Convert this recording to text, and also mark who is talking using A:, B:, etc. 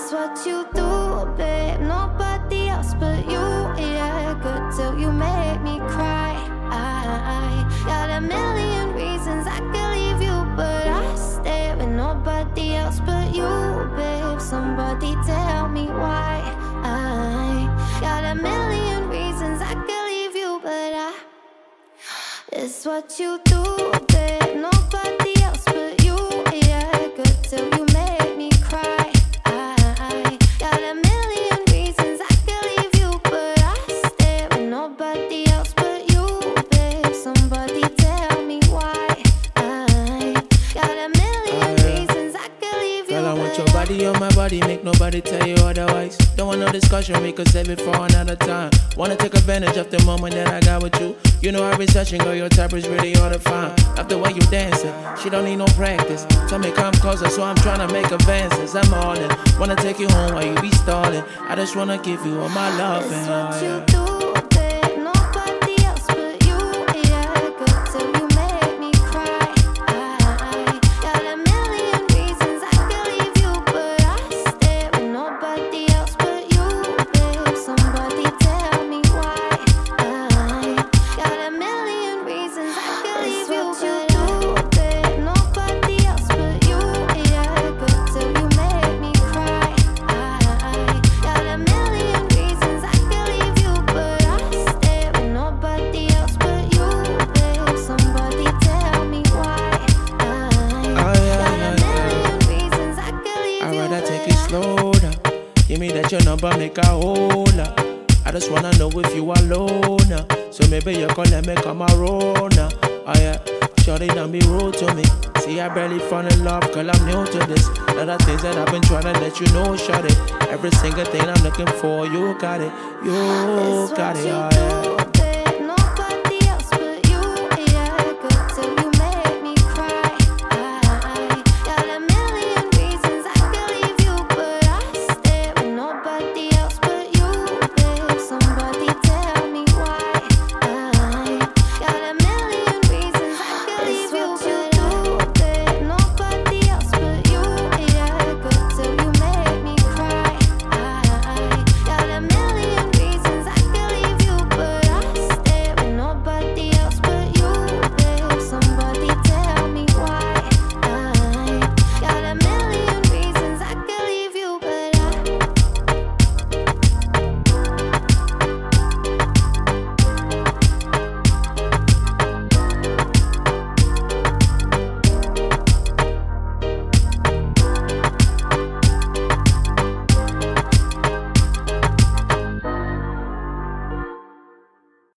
A: It's what you do, babe. Nobody else but you. Yeah, good till you make me cry. I got a million reasons I could leave you, but I stay with nobody else but you, babe. Somebody tell me why. I got a million reasons I could leave you, but it's what you do, babe. Nobody else but you. Yeah, good till you make me cry. I got a million reasons I could leave you, but I stay with nobody else but you, babe. Somebody tell me why. I got a million reasons I could leave you.
B: Girl, I want your body on my body, make nobody tell you otherwise. Don't want no discussion, we could save it for another time. Wanna take advantage of the moment that I got with you. You know I've been searching, girl, your type is really hard to find. Love the way you dancing, she don't need no practice. Tell me come closer, so I'm trying to make advances. I'm all in, wanna take you home while you be stalling. I just wanna give you all my love.
A: It's what you do, babe. Nobody else but you. Yeah, good till you make me cry. I got a million reasons I could leave you, but I stay with nobody else but you, babe. Somebody tell me why. I got a million reasons I could leave you, but babe, nobody else but you. Yeah, good till you make me cry. I got a million reasons I could leave you, but I stay with nobody else but you, babe. Somebody tell me why. I got a million reasons I could leave you.
B: I'd rather take it slow down. Give me that your number, make a hold up. I just wanna know if you alone now. So maybe you can let me come around now. Oh yeah, shorty don't be rude to me. See, I barely fall in love, girl, I'm new to this. Lot of things that I've been trying to let you know, shorty. Every single thing I'm looking for, you got it. You got it, oh yeah.